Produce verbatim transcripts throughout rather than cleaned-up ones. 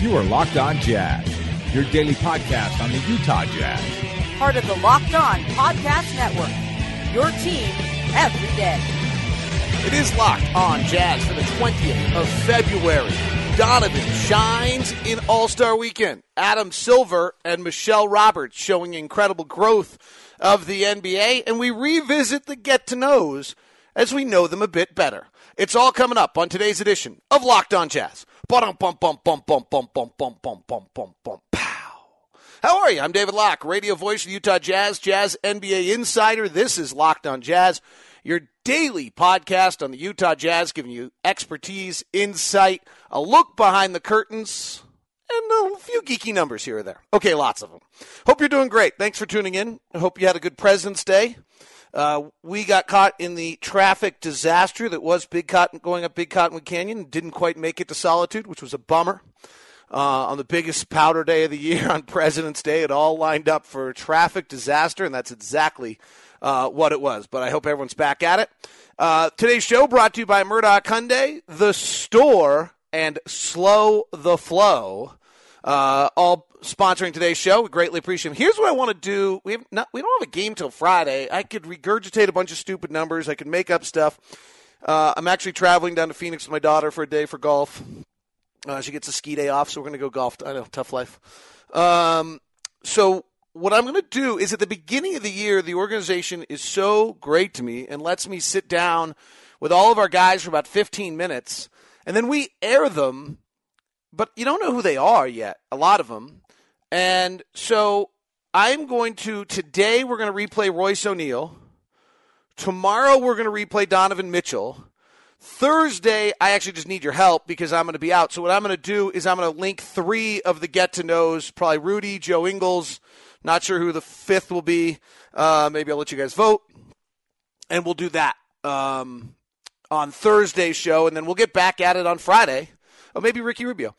You are Locked On Jazz, your daily podcast on the Utah Jazz. Part of the Locked On Podcast Network, your team every day. It is Locked On Jazz for the twentieth of February. Donovan shines in All-Star Weekend. Adam Silver and Michelle Roberts showing incredible growth of the N B A, and we revisit the get-to-knows as we know them a bit better. It's all coming up on today's edition of Locked On Jazz. Bum bum bum bum bum bum bum bum bum bum bum bum pow. How are you? I'm David Locke, radio voice of the Utah Jazz, Jazz N B A insider. This is Locked On Jazz, your daily podcast on the Utah Jazz, giving you expertise, insight, a look behind the curtains, and a few geeky numbers here or there. Okay, lots of them. Hope you're doing great. Thanks for tuning in. I hope you had a good President's Day. Uh, we got caught in the traffic disaster that was Big Cotton, going up Big Cottonwood Canyon. Didn't quite make it to Solitude, which was a bummer. Uh, on the biggest powder day of the year on President's Day, it all lined up for a traffic disaster, and that's exactly uh, what it was. But I hope everyone's back at it. Uh, today's show brought to you by Murdoch Hyundai, The Store, and Slow the Flow. Uh, all sponsoring today's show. We greatly appreciate them. Here's what I want to do. We have not, we don't have a game till Friday. I could regurgitate a bunch of stupid numbers. I could make up stuff. Uh, I'm actually traveling down to Phoenix with my daughter for a day for golf. Uh, she gets a ski day off, so we're going to go golf. I know, tough life. Um, so what I'm going to do is at the beginning of the year, the organization is so great to me and lets me sit down with all of our guys for about fifteen minutes, and then we air them, but you don't know who they are yet, a lot of them. And so I'm going to, today we're going to replay Royce O'Neal. Tomorrow we're going to replay Donovan Mitchell. Thursday, I actually just need your help because I'm going to be out. So what I'm going to do is I'm going to link three of the get-to-knows, probably Rudy, Joe Ingles, not sure who the fifth will be. Uh, maybe I'll let you guys vote. And we'll do that um, on Thursday's show, and then we'll get back at it on Friday. Or maybe Ricky Rubio.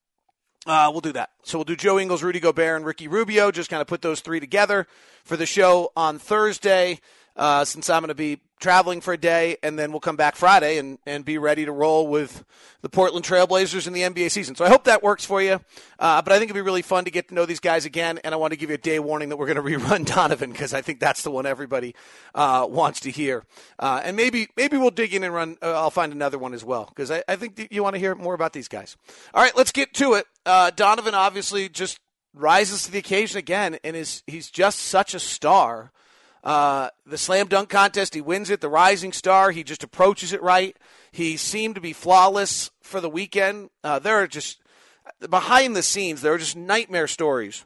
Uh, we'll do that. So we'll do Joe Ingles, Rudy Gobert, and Ricky Rubio, just kind of put those three together for the show on Thursday. Uh, since I'm going to be traveling for a day, and then we'll come back Friday and, and be ready to roll with the Portland Trailblazers in the N B A season. So I hope that works for you. Uh, but I think it'd be really fun to get to know these guys again, and I want to give you a day warning that we're going to rerun Donovan because I think that's the one everybody uh, wants to hear. Uh, and maybe maybe we'll dig in and run. Uh, I'll find another one as well because I, I think you want to hear more about these guys. All right, let's get to it. Uh, Donovan obviously just rises to the occasion again, and is he's just such a star. Uh, the slam dunk contest, he wins it. The rising star, he just approaches it right. He seemed to be flawless for the weekend. Uh, there are just, behind the scenes, there are just nightmare stories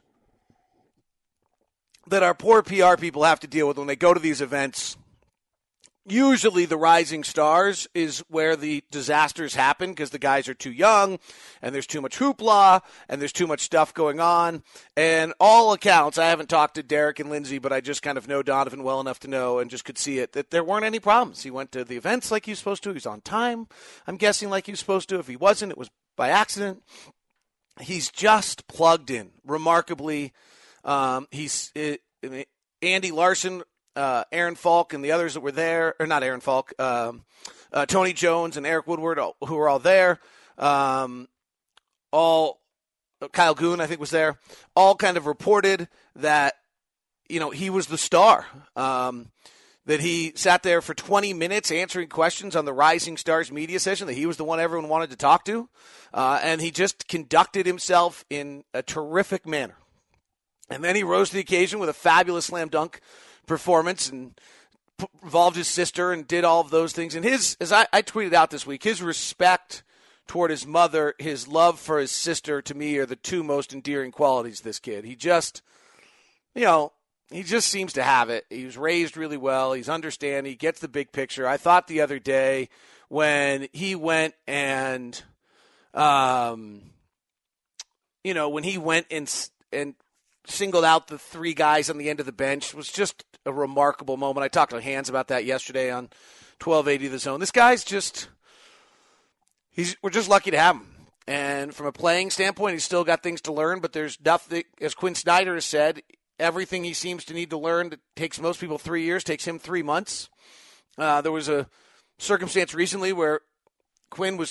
that our poor P R people have to deal with when they go to these events. Usually the rising stars is where the disasters happen because the guys are too young and there's too much hoopla and there's too much stuff going on. And all accounts, I haven't talked to Derek and Lindsay, but I just kind of know Donovan well enough to know and just could see it, that there weren't any problems. He went to the events like he was supposed to. He was on time, I'm guessing, like he was supposed to. If he wasn't, it was by accident. He's just plugged in remarkably. Um, he's it, Andy Larson, Uh, Aaron Falk and the others that were there, or not Aaron Falk, um, uh, Tony Jones and Eric Woodward, who were all there, um, all Kyle Goon, I think, was there, all kind of reported that, you know, he was the star, um, that he sat there for twenty minutes answering questions on the Rising Stars media session, that he was the one everyone wanted to talk to, uh, and he just conducted himself in a terrific manner. And then he rose to the occasion with a fabulous slam dunk performance and p- involved his sister and did all of those things. And his, as I, I tweeted out this week, his respect toward his mother, his love for his sister, to me, are the two most endearing qualities of this kid. He just, you know, he just seems to have it. He was raised really well. He's understanding. He gets the big picture. I thought the other day when he went and, um, you know, when he went and and singled out the three guys on the end of the bench was just a remarkable moment. I talked to Hans about that yesterday on twelve eighty The Zone. This guy's just, he's we're just lucky to have him. And from a playing standpoint, he's still got things to learn, but there's nothing, as Quinn Snyder has said, everything he seems to need to learn that takes most people three years, takes him three months. Uh, there was a circumstance recently where Quinn was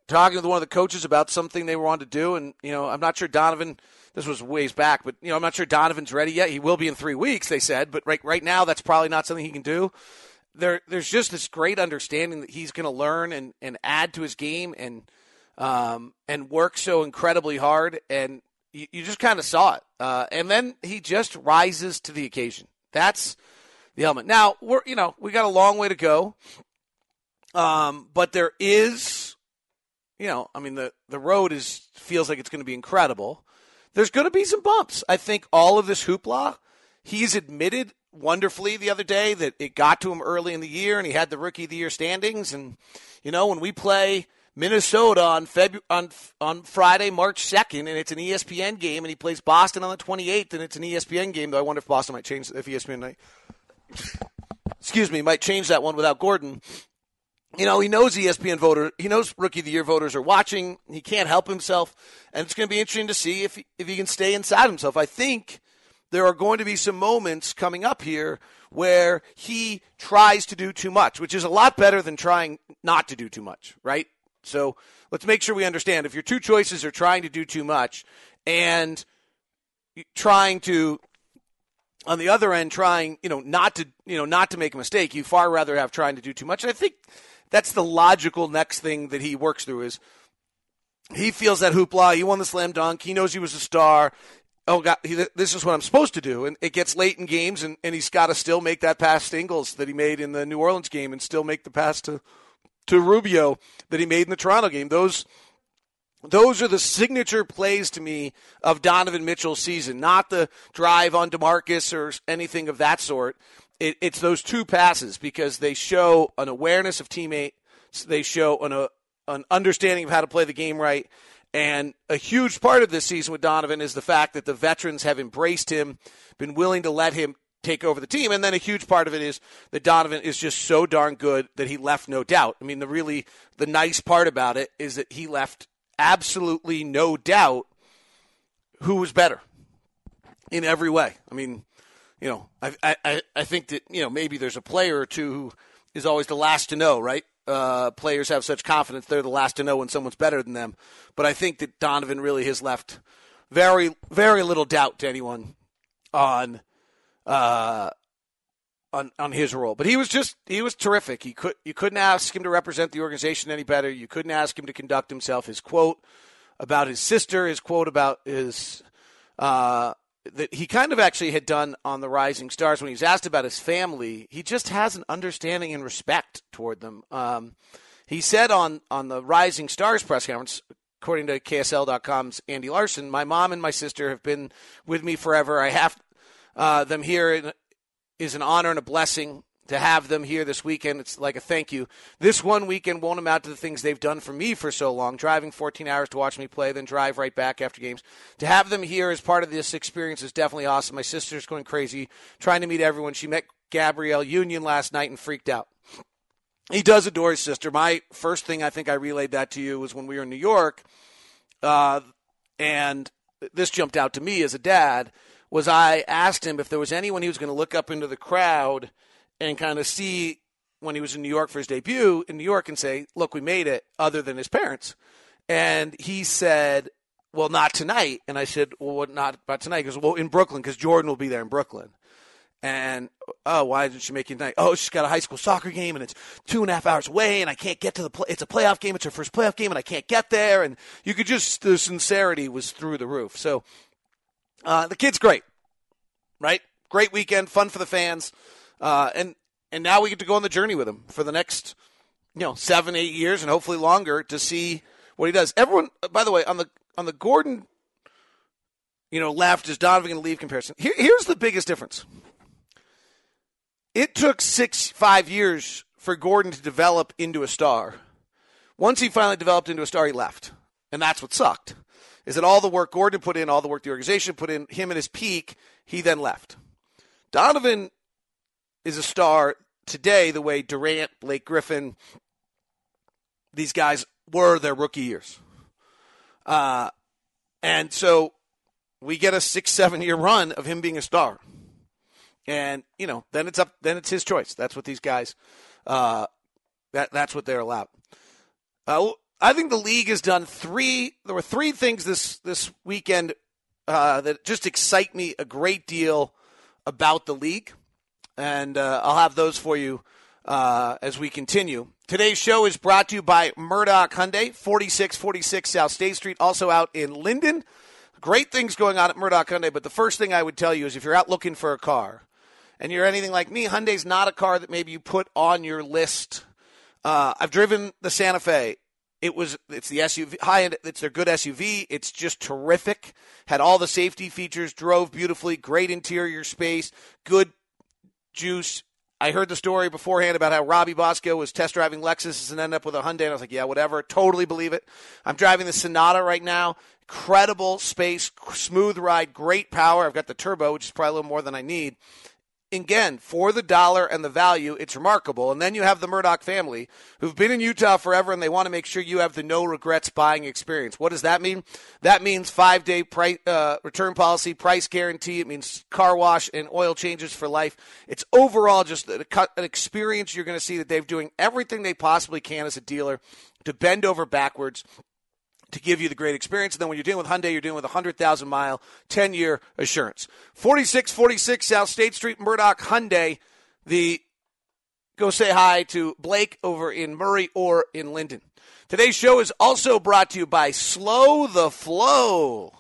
talking with one of the coaches about something they were on to do, and, you know, I'm not sure Donovan, this was ways back, but, you know, I'm not sure Donovan's ready yet. He will be in three weeks, they said, but right right now that's probably not something he can do. There, There's just this great understanding that he's going to learn and, and add to his game and um, and work so incredibly hard, and you, you just kind of saw it. Uh, and then he just rises to the occasion. That's the element. Now, we're you know, we got a long way to go, um, but there is, you know, I mean, the, the road is feels like it's going to be incredible. There's going to be some bumps. I think all of this hoopla, he's admitted wonderfully the other day that it got to him early in the year, and he had the Rookie of the Year standings. And, you know, when we play Minnesota on Febu- on on Friday, March second, and it's an E S P N game, and he plays Boston on the twenty-eighth, and it's an E S P N game, though I wonder if Boston might change, if E S P N might, excuse me, might change that one without Gordon. You know, he knows E S P N voters, he knows Rookie of the Year voters are watching. He can't help himself, and it's going to be interesting to see if he, if he can stay inside himself. I think there are going to be some moments coming up here where he tries to do too much, which is a lot better than trying not to do too much, right? So let's make sure we understand. If your two choices are trying to do too much and trying to, on the other end, trying, you know, not to, you know, not to make a mistake, you far rather have trying to do too much. And I think that's the logical next thing that he works through is he feels that hoopla. He won the slam dunk. He knows he was a star. Oh, God, he, this is what I'm supposed to do. And it gets late in games, and, and he's got to still make that pass to Ingles that he made in the New Orleans game and still make the pass to to Rubio that he made in the Toronto game. Those those are the signature plays to me of Donovan Mitchell's season, not the drive on DeMarcus or anything of that sort. It, it's those two passes because they show an awareness of teammates. They show an, a, an understanding of how to play the game right. And a huge part of this season with Donovan is the fact that the veterans have embraced him, been willing to let him take over the team. And then a huge part of it is that Donovan is just so darn good that he left no doubt. I mean, the really, the nice part about it is that he left absolutely no doubt who was better in every way. I mean, you know, I, I, I think that, you know, maybe there's a player or two who is always the last to know, right? Uh, players have such confidence they're the last to know when someone's better than them. But I think that Donovan really has left very, very little doubt to anyone on Uh, on on his role, but he was just he was terrific. He could you couldn't ask him to represent the organization any better. You couldn't ask him to conduct himself. His quote about his sister, his quote about his uh, that he kind of actually had done on the Rising Stars when he was asked about his family. He just has an understanding and respect toward them. Um, he said on on the Rising Stars press conference, according to K S L dot com's Andy Larson, "My mom and my sister have been with me forever. I have." Uh, them here is an honor and a blessing to have them here this weekend. It's like a thank you. This one weekend won't amount to the things they've done for me for so long, driving fourteen hours to watch me play, then drive right back after games. To have them here as part of this experience is definitely awesome. My sister's going crazy, trying to meet everyone. She met Gabrielle Union last night and freaked out. He does adore his sister. My first thing, I think I relayed that to you, was when we were in New York, uh, and this jumped out to me as a dad, was I asked him if there was anyone he was going to look up into the crowd and kind of see when he was in New York for his debut in New York and say, look, we made it, other than his parents. And he said, well, not tonight. And I said, well, what, not about tonight? He goes, well, in Brooklyn, because Jordan will be there in Brooklyn. And, oh, why didn't she make it tonight? Oh, she's got a high school soccer game, and it's two and a half hours away, and I can't get to the play. It's a playoff game. It's her first playoff game, and I can't get there. And you could just, the sincerity was through the roof. So, Uh, the kid's great, right? Great weekend, fun for the fans, uh, and and now we get to go on the journey with him for the next, you know, seven, eight years, and hopefully longer to see what he does. Everyone, by the way, on the on the Gordon, you know, left is Donovan going to leave comparison. Here, here's the biggest difference. It took six, five years for Gordon to develop into a star. Once he finally developed into a star, he left, and that's what sucked. Is that all the work Gordon put in, all the work the organization put in, him at his peak, he then left. Donovan is a star today the way Durant, Blake Griffin, these guys were their rookie years. Uh, and so we get a six, seven-year run of him being a star. And, you know, then it's up. Then it's his choice. That's what these guys, uh, that that's what they're allowed. Uh, I think the league has done three. There were three things this this weekend uh, that just excite me a great deal about the league, and uh, I'll have those for you uh, as we continue. Today's show is brought to you by Murdoch Hyundai, forty-six forty-six South State Street, also out in Linden. Great things going on at Murdoch Hyundai, but the first thing I would tell you is if you're out looking for a car and you're anything like me, Hyundai's not a car that maybe you put on your list. Uh, I've driven the Santa Fe. It was, it's the S U V, high end, it's their good S U V. It's just terrific. Had all the safety features, drove beautifully, great interior space, good juice. I heard the story beforehand about how Robbie Bosco was test driving Lexus and ended up with a Hyundai. And I was like, yeah, whatever. Totally believe it. I'm driving the Sonata right now. Incredible space, smooth ride, great power. I've got the turbo, which is probably a little more than I need. Again, for the dollar and the value, it's remarkable. And then you have the Murdoch family who've been in Utah forever, and they want to make sure you have the no regrets buying experience. What does that mean? That means five-day price, uh, return policy, price guarantee. It means car wash and oil changes for life. It's overall just an experience you're going to see that they're doing everything they possibly can as a dealer to bend over backwards to give you the great experience. And then when you're dealing with Hyundai, you're dealing with a one hundred thousand mile, ten-year assurance. forty-six forty-six South State Street, Murdoch Hyundai. The Go say hi to Blake over in Murray or in Linden. Today's show is also brought to you by Slow the Flow.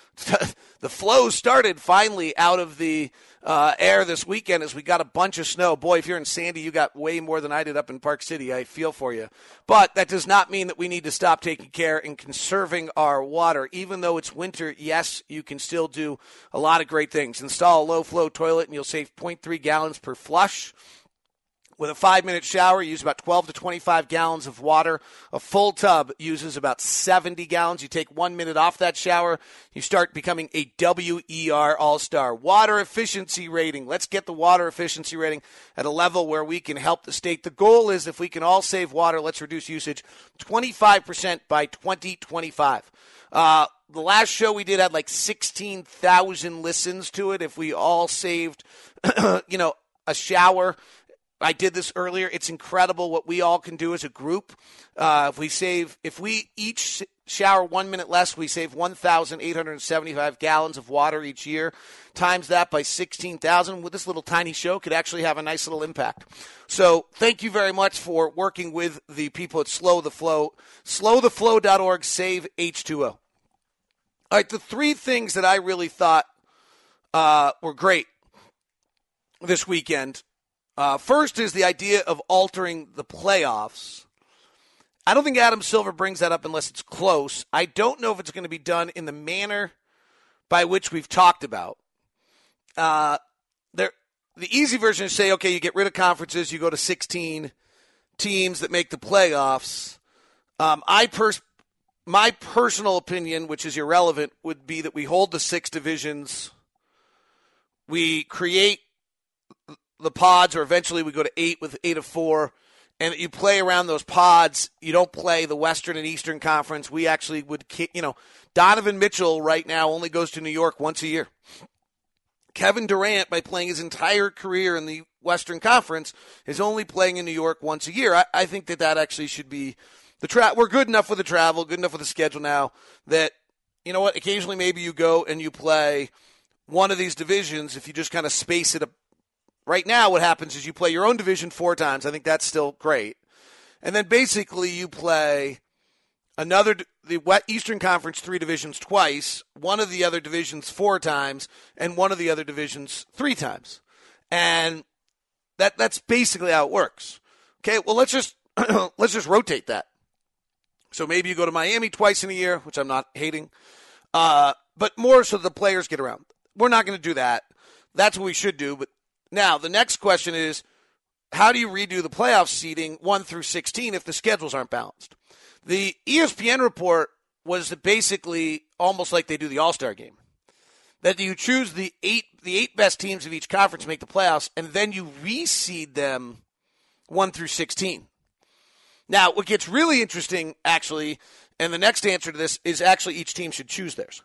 The flow started finally out of the uh, air this weekend as we got a bunch of snow. Boy, if you're in Sandy, you got way more than I did up in Park City. I feel for you. But that does not mean that we need to stop taking care and conserving our water. Even though it's winter, yes, you can still do a lot of great things. Install a low-flow toilet and you'll save zero point three gallons per flush. With a five-minute shower, you use about twelve to twenty-five gallons of water. A full tub uses about seventy gallons. You take one minute off that shower, you start becoming a W E R All-Star. Water efficiency rating. Let's get the water efficiency rating at a level where we can help the state. The goal is if we can all save water, let's reduce usage twenty-five percent by twenty twenty-five. Uh, the last show we did had like sixteen thousand listens to it. If we all saved, you know, a shower. I did this earlier. It's incredible what we all can do as a group. Uh, if we save, if we each shower one minute less, we save one thousand eight hundred seventy-five gallons of water each year. Times that by sixteen thousand. With this little tiny show, could actually have a nice little impact. So thank you very much for working with the people at Slow the Flow. slow the flow dot org, save H two O. All right, the three things that I really thought uh, were great this weekend. Uh, first is the idea of altering the playoffs. I don't think Adam Silver brings that up unless it's close. I don't know if it's going to be done in the manner by which we've talked about. Uh, there, the easy version is say, okay, you get rid of conferences, you go to sixteen teams that make the playoffs. Um, I pers- my personal opinion, which is irrelevant, would be that we hold the six divisions. We create the pods, or eventually we go to eight with eight of four, and you play around those pods. You don't play the Western and Eastern Conference. We actually would, you know, Donovan Mitchell right now only goes to New York once a year. Kevin Durant, by playing his entire career in the Western Conference, is only playing in New York once a year. I, I think that that actually should be the tra- We're good enough with the travel, good enough with the schedule now that, you know what, occasionally maybe you go and you play one of these divisions if you just kind of space it up. Right now, what happens is you play your own division four times. I think that's still great. And then basically you play another, the Eastern Conference three divisions twice, one of the other divisions four times, and one of the other divisions three times. And that that's basically how it works. Okay, well, let's just let's just rotate that. So maybe you go to Miami twice in a year, which I'm not hating, uh, but more so the players get around. We're not going to do that. That's what we should do, but now, the next question is, how do you redo the playoff seeding one through sixteen if the schedules aren't balanced? The E S P N report was basically almost like they do the All-Star game. That you choose the eight the eight best teams of each conference to make the playoffs, and then you reseed them one through sixteen. Now, what gets really interesting, actually, and the next answer to this is actually each team should choose theirs.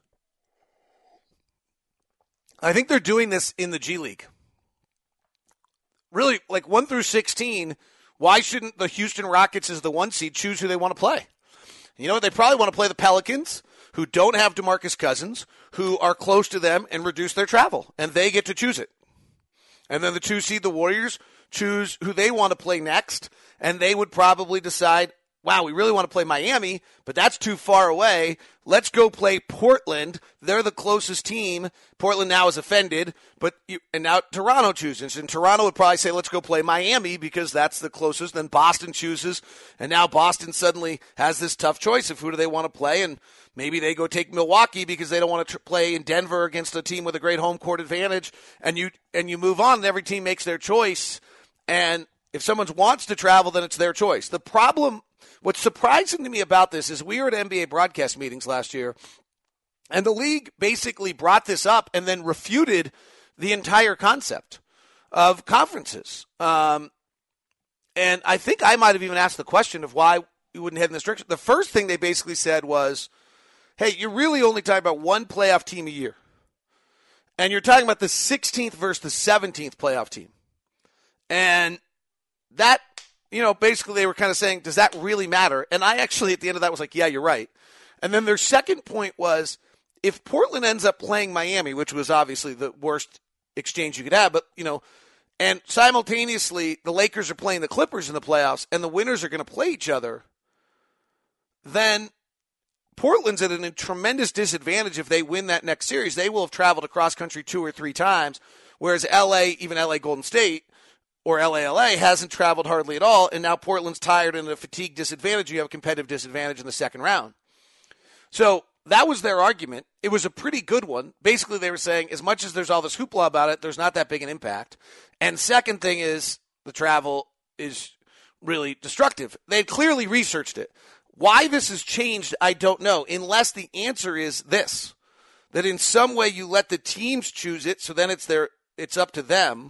I think they're doing this in the G League. Really, like one through sixteen, why shouldn't the Houston Rockets as the one seed choose who they want to play? You know what? They probably want to play the Pelicans, who don't have DeMarcus Cousins, who are close to them and reduce their travel, and they get to choose it. And then the two seed, the Warriors, choose who they want to play next, and they would probably decide, wow, we really want to play Miami, but that's too far away. Let's go play Portland. They're the closest team. Portland now is offended, but you, and now Toronto chooses. And Toronto would probably say, let's go play Miami because that's the closest. Then Boston chooses, and now Boston suddenly has this tough choice of who do they want to play, and maybe they go take Milwaukee because they don't want to tr- play in Denver against a team with a great home court advantage, and you and you move on, and every team makes their choice. And if someone wants to travel, then it's their choice. The problem, what's surprising to me about this is we were at N B A broadcast meetings last year, and the league basically brought this up and then refuted the entire concept of conferences. Um, and I think I might have even asked the question of why we wouldn't head in this direction. The first thing they basically said was, hey, you're really only talking about one playoff team a year. And you're talking about the sixteenth versus the seventeenth playoff team. And that, you know, basically they were kind of saying, does that really matter? And I actually, at the end of that, was like, yeah, you're right. And then their second point was, if Portland ends up playing Miami, which was obviously the worst exchange you could have, but, you know, and simultaneously the Lakers are playing the Clippers in the playoffs, and the winners are going to play each other, then Portland's at a tremendous disadvantage if they win that next series. They will have traveled across country two or three times, whereas L A, even L A Golden State, or L A L A, hasn't traveled hardly at all, and now Portland's tired and at a fatigue disadvantage. You have a competitive disadvantage in the second round. So that was their argument. It was a pretty good one. Basically, they were saying, as much as there's all this hoopla about it, there's not that big an impact. And second thing is, the travel is really destructive. They had clearly researched it. Why this has changed, I don't know, unless the answer is this, that in some way you let the teams choose it, so then it's their, it's up to them.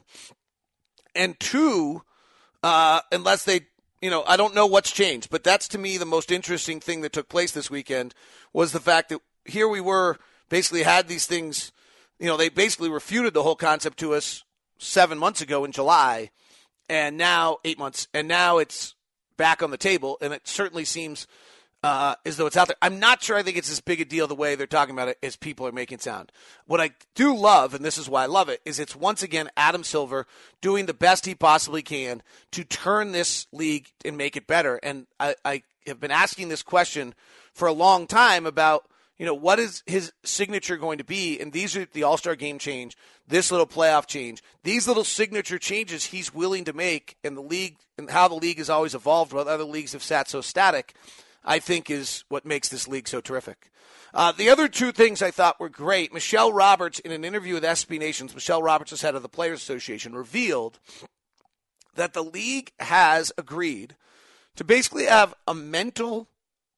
And two, uh, unless they, you know, I don't know what's changed, but that's to me the most interesting thing that took place this weekend was the fact that here we were, basically had these things, you know, they basically refuted the whole concept to us seven months ago in July, and now eight months, and now it's back on the table, and it certainly seems uh, as though it's out there. I'm not sure I think it's as big a deal the way they're talking about it as people are making it sound. What I do love, and this is why I love it, is it's once again Adam Silver doing the best he possibly can to turn this league and make it better. And I, I have been asking this question for a long time about, you know, what is his signature going to be? And these are the All-Star game change, this little playoff change, these little signature changes he's willing to make, and the league and how the league has always evolved while other leagues have sat so static, I think is what makes this league so terrific. Uh, the other two things I thought were great. Michelle Roberts, in an interview with S B Nations, Michelle Roberts is head of the Players Association, revealed that the league has agreed to basically have a mental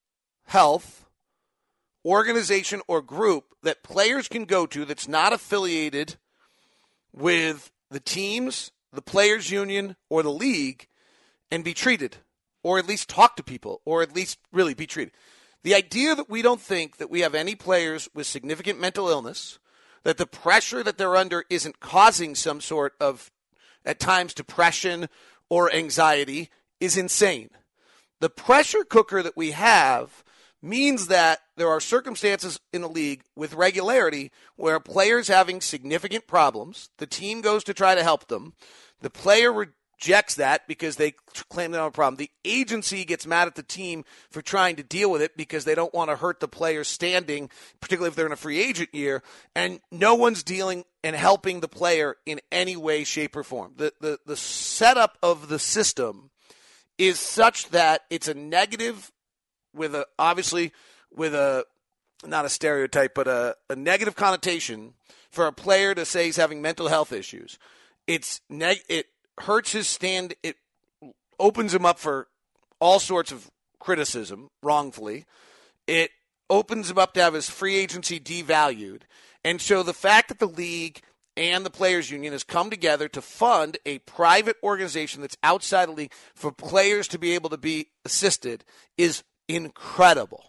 health organization or group that players can go to that's not affiliated with the teams, the players union, or the league, and be treated, or at least talk to people, or at least really be treated. The idea that we don't think that we have any players with significant mental illness, that the pressure that they're under isn't causing some sort of, at times, depression or anxiety is insane. The pressure cooker that we have means that there are circumstances in the league with regularity where a player's having significant problems, the team goes to try to help them, the player rejects that because they claim they don't have a problem. The agency gets mad at the team for trying to deal with it because they don't want to hurt the player's standing, particularly if they're in a free agent year, and no one's dealing and helping the player in any way, shape, or form. The, the, the setup of the system is such that it's a negative with a, obviously with a, not a stereotype, but a, a negative connotation for a player to say he's having mental health issues. It's neg- it hurts his stand. It opens him up for all sorts of criticism wrongfully. It opens him up to have his free agency devalued. And so the fact that the league and the players union has come together to fund a private organization that's outside the league for players to be able to be assisted is incredible.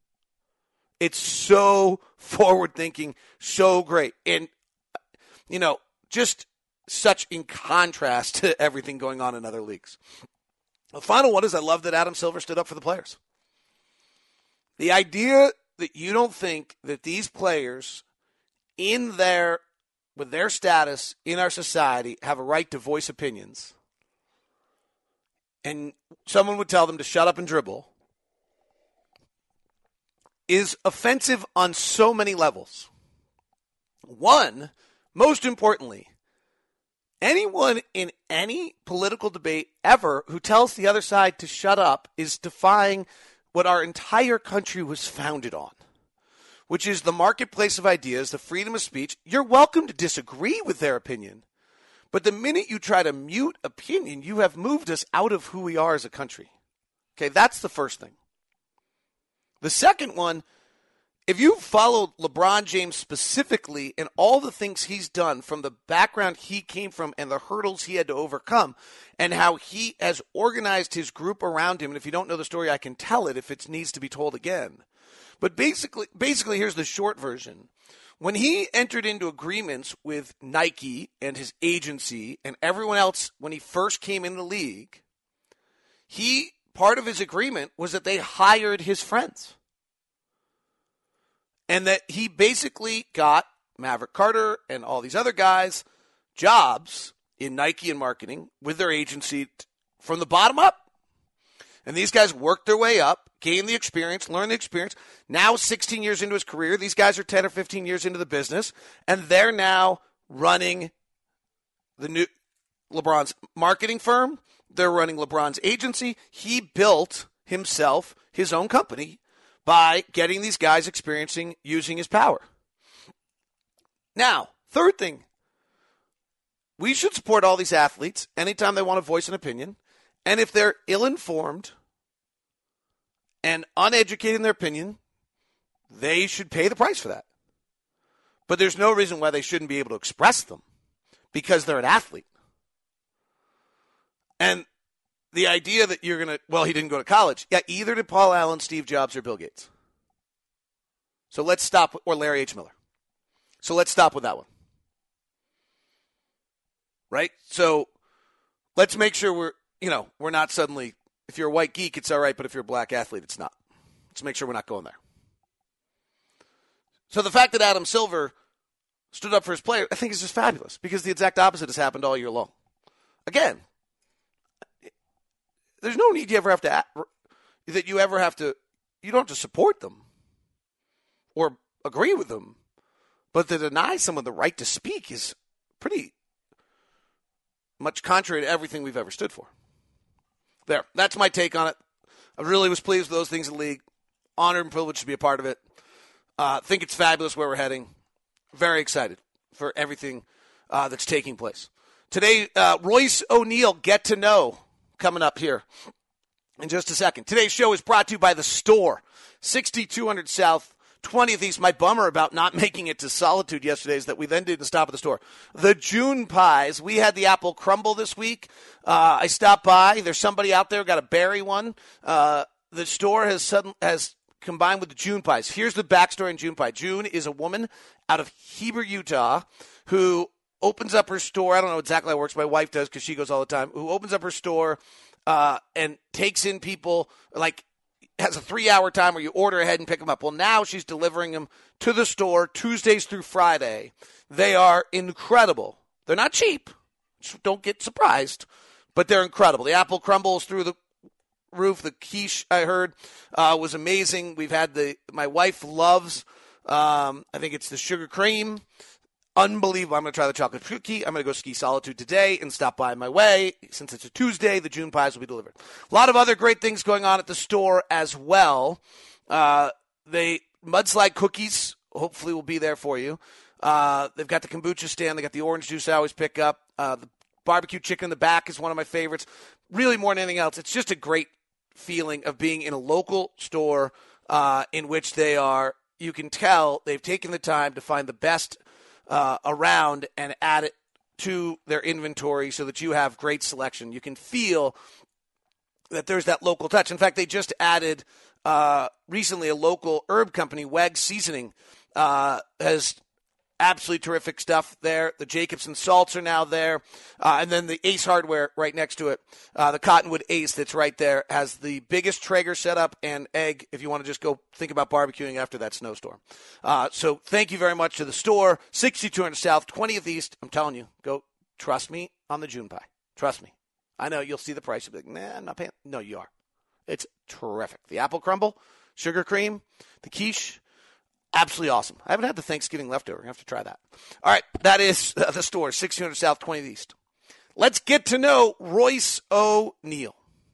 It's so forward-thinking, so great. And, you know, just such in contrast to everything going on in other leagues. The final one is I love that Adam Silver stood up for the players. The idea that you don't think that these players in their, with their status in our society have a right to voice opinions, and someone would tell them to shut up and dribble, is offensive on so many levels. One, most importantly, anyone in any political debate ever who tells the other side to shut up is defying what our entire country was founded on, which is the marketplace of ideas, the freedom of speech. You're welcome to disagree with their opinion, but the minute you try to mute opinion, you have moved us out of who we are as a country. Okay, that's the first thing. The second one, if you followed LeBron James specifically and all the things he's done from the background he came from and the hurdles he had to overcome and how he has organized his group around him, and if you don't know the story, I can tell it if it needs to be told again. But basically, basically, here's the short version. When he entered into agreements with Nike and his agency and everyone else when he first came in the league, he part of his agreement was that they hired his friends. And that he basically got Maverick Carter and all these other guys jobs in Nike and marketing with their agency from the bottom up. And these guys worked their way up, gained the experience, learned the experience. Now, sixteen years into his career, these guys are ten or fifteen years into the business, and they're now running the new LeBron's marketing firm. They're running LeBron's agency. He built himself his own company by getting these guys experiencing using his power. Now, third thing, we should support all these athletes anytime they want to voice an opinion. And if they're ill-informed and uneducated in their opinion, they should pay the price for that. But there's no reason why they shouldn't be able to express them because they're an athlete. And the idea that you're going to, well, he didn't go to college. Yeah, either did Paul Allen, Steve Jobs, or Bill Gates. So let's stop, or Larry H. Miller. So let's stop with that one. Right? So let's make sure we're, you know, we're not suddenly, if you're a white geek, it's all right, but if you're a black athlete, it's not. Let's make sure we're not going there. So the fact that Adam Silver stood up for his player, I think is just fabulous because the exact opposite has happened all year long. Again, there's no need you ever have to, that you ever have to, you don't have to support them or agree with them, but to deny someone the right to speak is pretty much contrary to everything we've ever stood for. There, that's my take on it. I really was pleased with those things in the league. Honored and privileged to be a part of it. I uh, think it's fabulous where we're heading. Very excited for everything uh, that's taking place. Today, uh, Royce O'Neal, Get to Know, coming up here in just a second. Today's show is brought to you by The Store, sixty-two hundred South, twentieth East. My bummer about not making it to Solitude yesterday is that we then didn't stop at the store. The June Pies. We had the apple crumble this week. Uh, I stopped by. There's somebody out there who got a berry one. Uh, the store has sudden, has combined with the June Pies. Here's the backstory in June Pie. June is a woman out of Heber, Utah, who opens up her store. I don't know exactly how it works. My wife does because she goes all the time. Who opens up her store uh, and takes in people, like, has a three-hour time where you order ahead and pick them up. Well, now she's delivering them to the store Tuesdays through Friday. They are incredible. They're not cheap. Don't get surprised, but they're incredible. The apple crumbles through the roof. The quiche, I heard, uh, was amazing. We've had the, my wife loves, um, I think it's the sugar cream. Unbelievable. I'm going to try the chocolate cookie. I'm going to go ski Solitude today and stop by on my way. Since it's a Tuesday, the June Pies will be delivered. A lot of other great things going on at the store as well. Uh, they mudslide cookies, hopefully, will be there for you. Uh, they've got the kombucha stand. They got the orange juice I always pick up. Uh, the barbecue chicken in the back is one of my favorites. Really, more than anything else, it's just a great feeling of being in a local store uh, in which they are, you can tell they've taken the time to find the best Uh, around and add it to their inventory so that you have great selection. You can feel that there's that local touch. In fact, they just added uh, recently a local herb company, Wegg Seasoning, uh, has Absolutely terrific stuff there. The Jacobson salts are now there. Uh, and then the Ace Hardware right next to it. Uh, the Cottonwood Ace that's right there has the biggest Traeger setup and egg if you want to just go think about barbecuing after that snowstorm. Uh, so thank you very much to the store. sixty-two hundred South, twentieth East. I'm telling you, go trust me on the June pie. Trust me. I know you'll see the price. You'll be like, nah, I'm not paying. No, you are. It's terrific. The apple crumble, sugar cream, the quiche. Absolutely awesome. I haven't had the Thanksgiving leftover. I have to try that. All right, that is uh, the store, sixty hundred South, twentieth East. Let's get to know Royce O'Neal.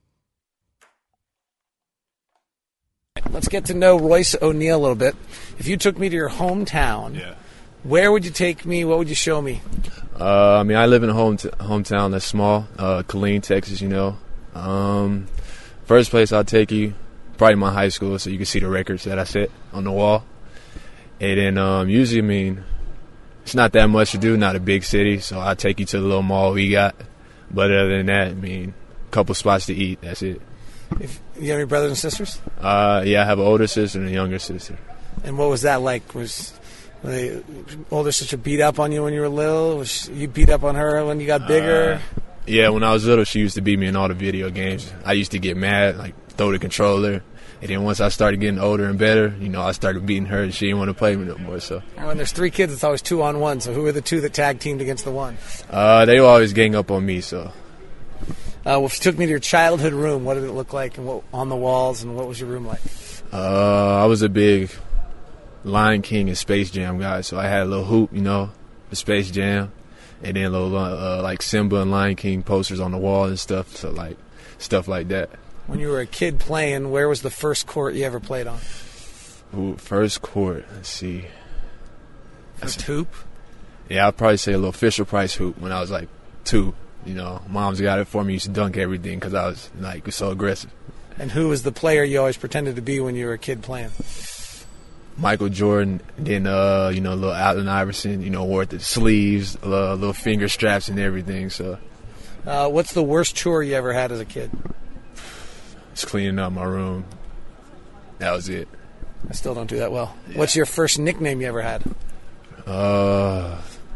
Let's get to know Royce O'Neal a little bit. If you took me to your hometown, yeah. where would you take me? What would you show me? Uh, I mean, I live in a home t- hometown that's small, uh, Killeen, Texas, you know. Um, first place I'll take you, probably my high school, so you can see the records that I set on the wall. And then um, usually, I mean, it's not that much to do, not a big city, so I'll take you to the little mall we got. But other than that, I mean, a couple spots to eat, that's it. If, you have any brothers and sisters? Uh, yeah, I have an older sister and a younger sister. And what was that like? Was were they older sister beat up on you when you were little? Was you beat up on her when you got bigger? Uh, yeah, when I was little, she used to beat me in all the video games. I used to get mad, like throw the controller. And then once I started getting older and better, you know, I started beating her and she didn't want to play me no more. So and when there's three kids, it's always two on one. So who are the two that tag teamed against the one? Uh, they always gang up on me, so. Uh, well, if you took me to your childhood room, what did it look like and what on the walls, and what was your room like? Uh, I was a big Lion King and Space Jam guy, so I had a little hoop, you know, the Space Jam, and then little uh, like Simba and Lion King posters on the wall and stuff, so like stuff like that. When you were a kid playing, where was the first court you ever played on? Ooh, first court, let's see. First hoop? Yeah, I'd probably say a little Fisher Price hoop when I was like two. You know, mom's got it for me. Used to dunk everything because I was like so aggressive. And who was the player you always pretended to be when you were a kid playing? Michael Jordan, then uh, you know, little Allen Iverson. You know, wore the sleeves, uh, little finger straps, and everything. So, uh, what's the worst chore you ever had as a kid? Just cleaning up my room. That was it. I still don't do that well. Yeah. What's your first nickname you ever had? Uh,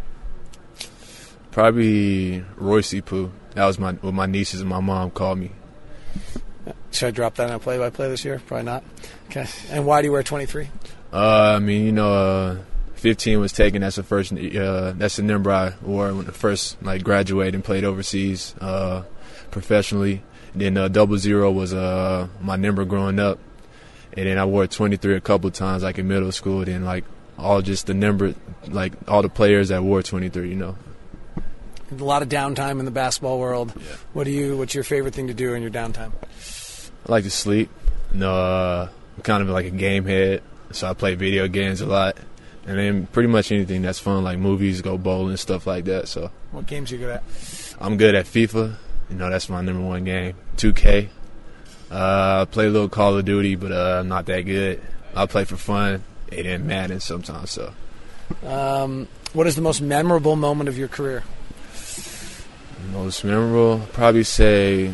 probably Royce Poo. That was my what my nieces and my mom called me. Should I drop that in a play-by-play this year? Probably not. Okay. And why do you wear twenty-three? Uh, I mean, you know, uh, fifteen was taken. That's the first. Uh, that's the number I wore when I first like graduated and played overseas uh, professionally. Then uh, double zero was uh, my number growing up, and then I wore twenty-three a couple times, like in middle school. Then like all just the number, like all the players that wore twenty-three, you know. A lot of downtime in the basketball world. Yeah. What do you? What's your favorite thing to do in your downtime? I like to sleep. You know, uh, I'm kind of like a game head, so I play video games a lot, and then pretty much anything that's fun, like movies, go bowling, stuff like that. So. What games are you good at? I'm good at FIFA. You know, that's my number one game. two K. Uh, I play a little Call of Duty, but uh, I'm not that good. I play for fun, and then Madden sometimes. So, um, what is the most memorable moment of your career? Most memorable, probably say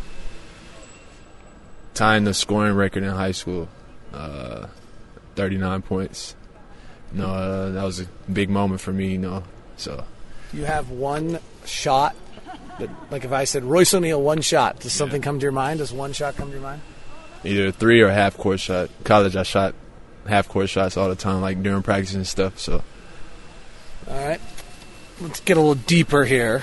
tying the scoring record in high school, uh, thirty-nine points. You know, uh, that was a big moment for me. You know, so. You have one shot. But, like if I said Royce O'Neal, one shot, does something yeah. come to your mind? Does one shot come to your mind? Either a three or a half court shot. College, I shot half court shots all the time, like during practice and stuff. So, all right, let's get a little deeper here.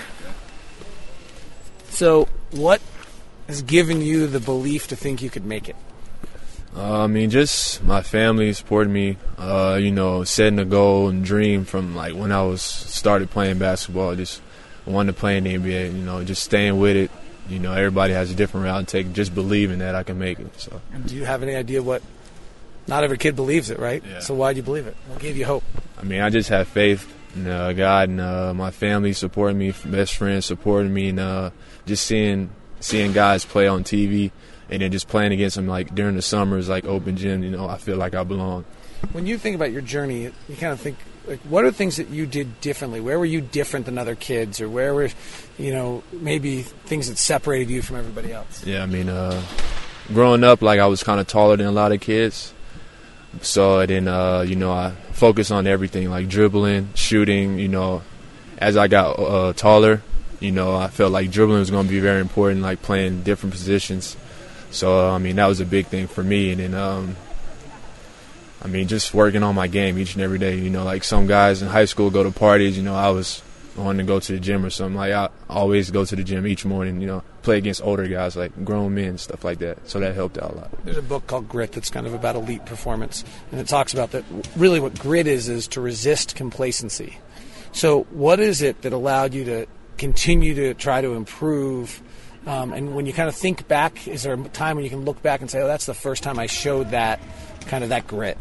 So, what has given you the belief to think you could make it? Uh, I mean, just my family supported me. Uh, you know, setting a goal and dream from like when I was started playing basketball. Just wanted to play in the N B A, you know, just staying with it. You know, everybody has a different route to take, just believing that I can make it. So. And do you have any idea what – not every kid believes it, right? Yeah. So why do you believe it? What gave you hope? I mean, I just have faith in uh, God and uh, my family supporting me, best friends supporting me, and uh, just seeing seeing guys play on T V and then just playing against them, like, during the summers, like open gym, you know, I feel like I belong. When you think about your journey, you kind of think – like, what are things that you did differently? Where were you different than other kids, or where were, you know, maybe things that separated you from everybody else? Yeah, I mean, uh, growing up, like I was kind of taller than a lot of kids. So then, uh, you know, I focused on everything, like dribbling, shooting. You know, as I got uh, taller, you know, I felt like dribbling was going to be very important, like playing different positions. So, I mean, that was a big thing for me. And then, um, I mean, just working on my game each and every day. You know, like some guys in high school go to parties. You know, I was wanting to go to the gym or something. Like, I always go to the gym each morning, you know, play against older guys, like grown men, stuff like that. So that helped out a lot. There's a book called Grit that's kind of about elite performance, and it talks about that really what grit is, is to resist complacency. So what is it that allowed you to continue to try to improve? Um, and when you kind of think back, is there a time when you can look back and say, oh, that's the first time I showed that, kind of that grit?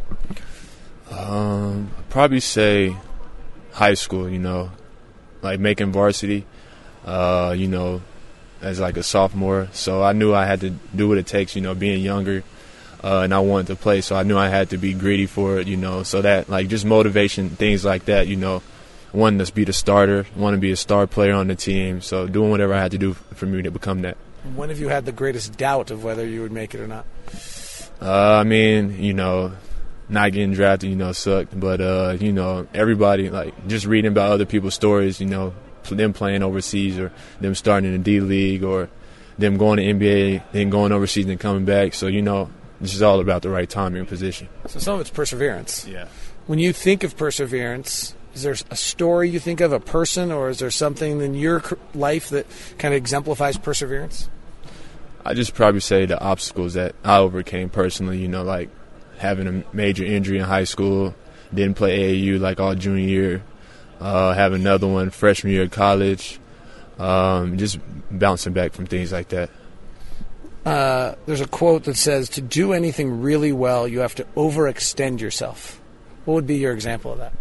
Um, I'd probably say high school, you know, like making varsity, uh, you know, as like a sophomore. So I knew I had to do what it takes, you know, being younger, uh, and I wanted to play. So I knew I had to be gritty for it, you know, so that like just motivation, things like that, you know, wanting to be the starter, wanting to be a star player on the team. So doing whatever I had to do for me to become that. When have you had the greatest doubt of whether you would make it or not? Uh, I mean, you know, not getting drafted, you know, sucked. But, uh, you know, everybody, like, just reading about other people's stories, you know, them playing overseas or them starting in the D League or them going to N B A, then going overseas and coming back. So, you know, this is all about the right timing and position. So some of it's perseverance. Yeah. When you think of perseverance, is there a story you think of, a person, or is there something in your life that kind of exemplifies perseverance? I just probably say the obstacles that I overcame personally, you know, like having a major injury in high school, didn't play A A U like all junior year, uh, have another one freshman year of college, um, just bouncing back from things like that. Uh, there's a quote that says, to do anything really well, you have to overextend yourself. What would be your example of that?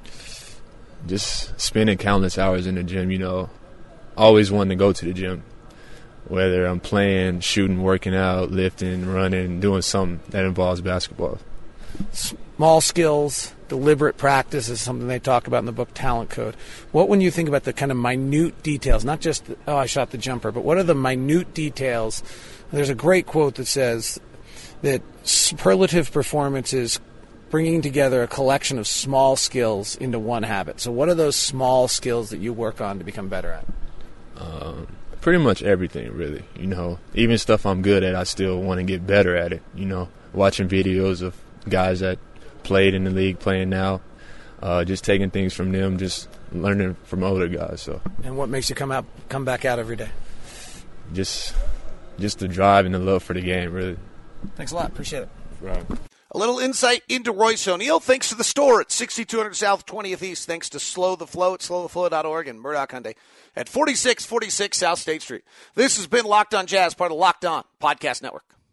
Just spending countless hours in the gym, you know, always wanting to go to the gym. Whether I'm playing, shooting, working out, lifting, running, doing something that involves basketball. Small skills, deliberate practice is something they talk about in the book Talent Code. What, when you think about the kind of minute details, not just, oh, I shot the jumper, but what are the minute details? There's a great quote that says that superlative performance is bringing together a collection of small skills into one habit. So what are those small skills that you work on to become better at? Um, pretty much everything, really. You know, even stuff I'm good at, I still want to get better at it. You know, watching videos of guys that played in the league, playing now, uh, just taking things from them, just learning from older guys. So. And what makes you come out, come back out every day? Just, just the drive and the love for the game, really. Thanks a lot. Appreciate it. Right. A little insight into Royce O'Neal thanks to the store at sixty-two hundred South twentieth East, thanks to Slow the Flow at slow the flow dot org and Murdoch Hyundai at forty-six forty-six South State Street. This has been Locked On Jazz, part of Locked On Podcast Network.